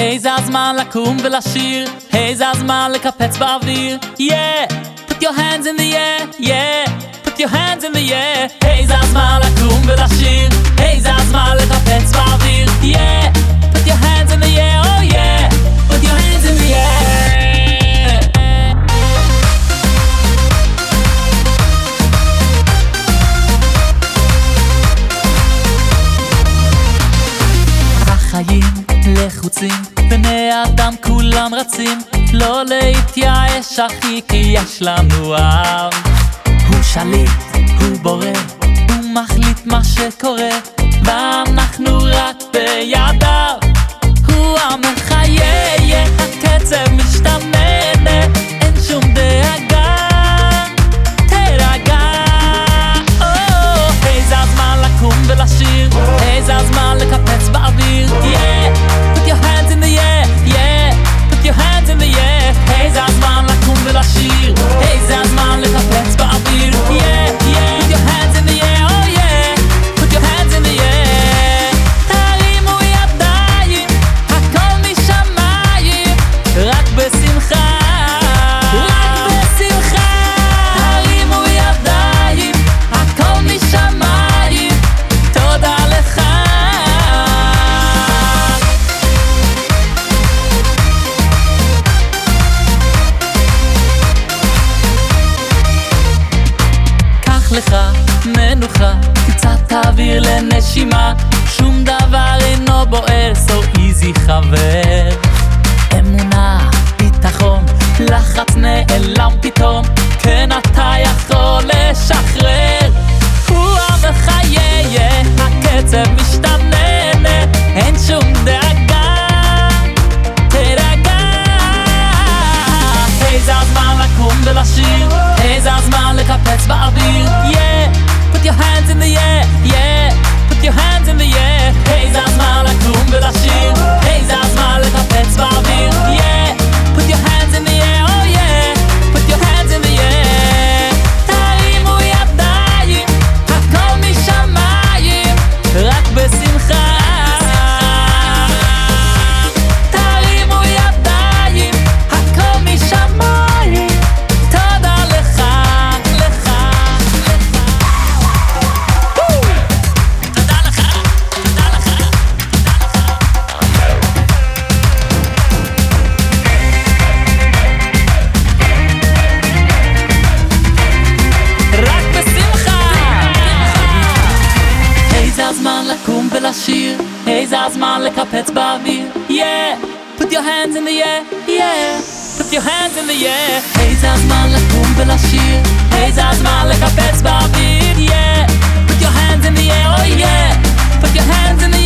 היי זה הזמן לקום ולשיר, היי זה הזמן לקפץ באוויר, yeah, put your hands in the air, yeah, put your hands in the air. היי זה הזמן לקום ולשיר, היי זה הזמן לקפץ באוויר, yeah, put your hands in the air, oh yeah, put your hands in the air. החיים לחוצים, בני אדם כולם רצים, לא להתייאש אחי כי יש לנו אב. הוא שליט, הוא בורא, הוא מחליט מה שקורה, ואנחנו רק בידיו. הוא המחיה, הקצב משתנה, אין שום דאגה, תרגע. היי זה הזמן לקום ולשיר, היי זה הזמן לקפץ באוויר, yeah, put your hands in the air, yeah, put your hands in the air. היי זה הזמן לקום ולשיר, היי זה הזמן לקפץ באוויר, yeah, yeah, put your hands in the air, oh yeah, put your hands in the air. תרימו ידיים, הכל משמיים, רק בשמחה, רק בשמחה. תרימו ידיים, הכל משמיים, תודה לך. קח לך מנוחה, קצת אוויר לנשימה, שום דבר אינו בוער, so easy חבר. אמונה, ביטחון, לחץ נעלם פתאום, כן אתה יכול לשחרר. הוא המחיה, הקצב משתנה, אין שום דאגה, תרגע. היי זה הזמן לקום ולשיר, היי זה הזמן לקפץ באוויר, yeah, put your hands in the air, yeah, put your hands in the air. היי זה הזמן לקום ולשיר, היי זה הזמן לקפץ באוויר, yeah, put your hands in the air, oh yeah, put your hands in the air. תרימו ידיים, הכל משמיים, רק בשמחה. תרימו ידיים, הכל משמיים, תודה לך, לך, תודה לך, תודה לך, תודה לך. רק בשמחה. היי זה הזמן לקום ולשיר, היי זה הזמן לקפץ באוויר, yeah, put your hands in the air, yeah, put your hands in the air. היי זה הזמן לקום ולשיר, היי זה הזמן לקפץ באוויר, yeah, put your hands in the air, oh yeah, put your hands in the